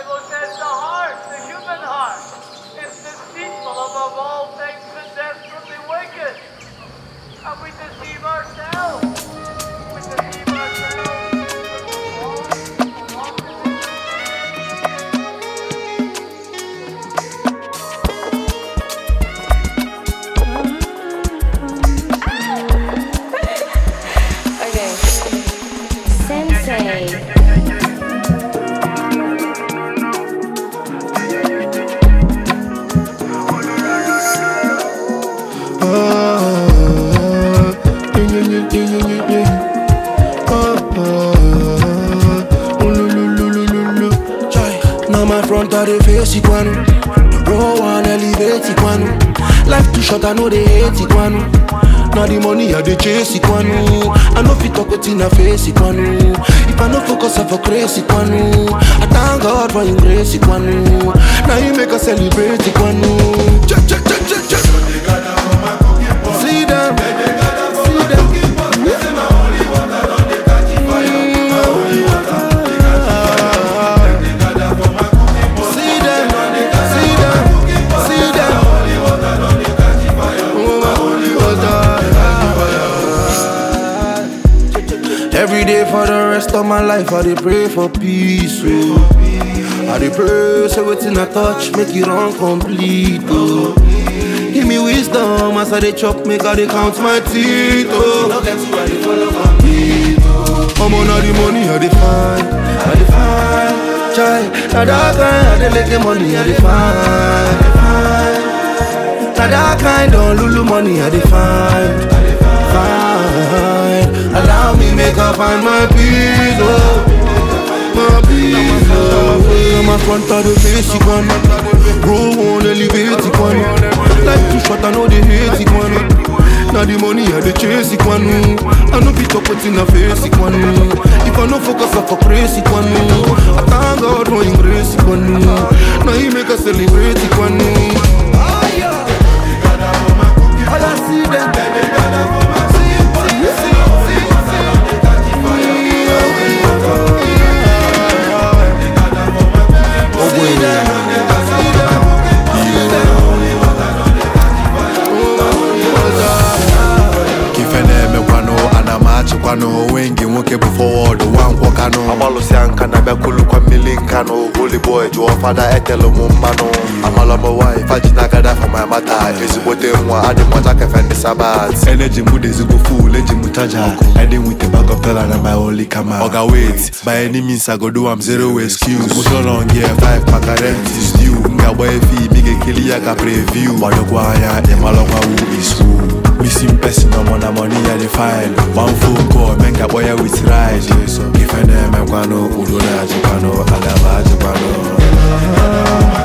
Bible says the heart, the human heart, is deceitful above all things and desperately wicked. And we deceive ourselves. We deceive ourselves. Okay. Sensei. Now my front of the face it one, roll one elevate it one. Life too short, I know they hate it one. Now the money I they chase it one. I know fit talk with in a face it one. If I no focus I for crazy it one. I thank God for His grace it one. Now He make us celebrate it one. See them. Every day for the rest of my life, I dey pray for peace. Oh. I dey pray, say wetin I touch, make it run complete. Oh. Give me wisdom as I dey chop, make I dey count my teeth. Oh. No get to I dey follow complete. I'm on all the money I dey find, Chai, na that kind I dey make the money I dey find, Na that kind of lulu money I dey find. Allow me make I find my peace, oh. My peace, oh. I'm a front of the face, it one. Roll one, elevate it one. Life too short, I know they hate it one. Now the money I they chase it one. I know fit up in the face it one. If I no focus, I for praise it one. I thank God for His grace it one. Now He make us celebrate it one. All I see them. Wengi nwoke bụ forward nwa nkwọkanụ agbalụsịa nka na bịakulukwa mmili nkanụ holy boy jụọ fada etelu m mmanụ amalọmọwai fajinagada for my mata ezigbote nwa adị mọcha kefe ndị sabat energy mood ezigbo full eji m chaja I with the bag of dollar na my only kama oga wait by any means I go do am zero excuse motion on gear 5 pakarent is due ngagba efi mi ga-ekili ya ka preview gbadokwa anya ịmalọkwa who is who. Missing person, I'm on the money I define. One phone call, make a boy with ride. If I name I'm gonna, Udona, Japano, Alaba, Japano.